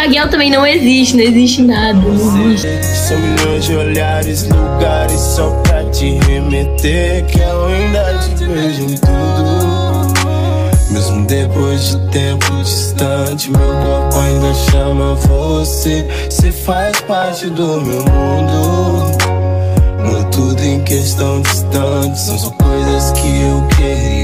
Maguel também não existe nada, não existe. São milhões de olhares, lugares só pra te remeter, que eu ainda te vejo em tudo. Mesmo depois de tempo distante, meu corpo ainda chama você. Cê faz parte do meu mundo. Tudo em questão distante, são só coisas que eu queria.